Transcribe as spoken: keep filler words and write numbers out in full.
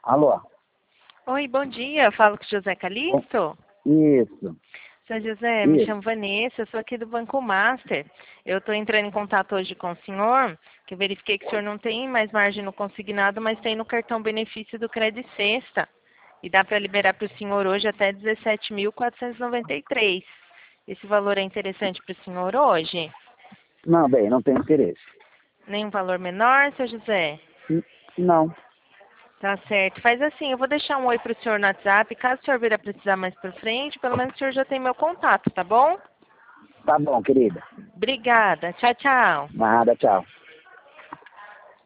Alô? Oi, bom dia. Eu falo com o José Calixto. Isso. Seu José, me Isso. chamo Vanessa, eu sou aqui do Banco Master. Eu estou entrando em contato hoje com o senhor, que eu verifiquei que o senhor não tem mais margem no consignado, mas tem no cartão benefício do Credit Sexta. E dá para liberar para o senhor hoje até dezessete mil quatrocentos e noventa e três. Esse valor é interessante para o senhor hoje? Não, bem, não tenho interesse. Nenhum valor menor, seu José? N- Não. Tá certo. Faz assim, eu vou deixar um oi pro senhor no WhatsApp. Caso o senhor vir a precisar mais pra frente, pelo menos o senhor já tem meu contato, tá bom? Tá bom, querida. Obrigada. Tchau, tchau. Nada, tchau.